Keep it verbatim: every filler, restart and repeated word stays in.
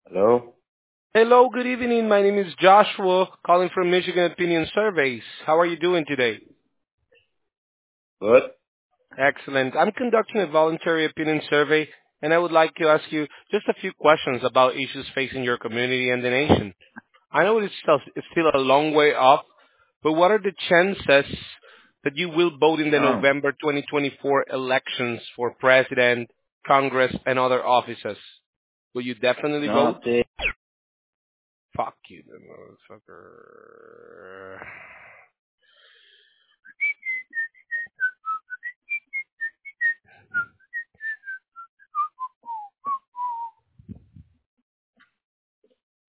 Hello? Hello, good evening. My name is Joshua, calling from Michigan Opinion Surveys. How are you doing today? Good? Excellent. I'm conducting a voluntary opinion survey, and I would like to ask you just a few questions about issues facing your community and the nation. I know it's still, it's still a long way off, but what are the chances that you will vote in the Oh, November twenty twenty-four elections for president, Congress, and other offices? Will you definitely vote? nothing. Fuck you, motherfucker.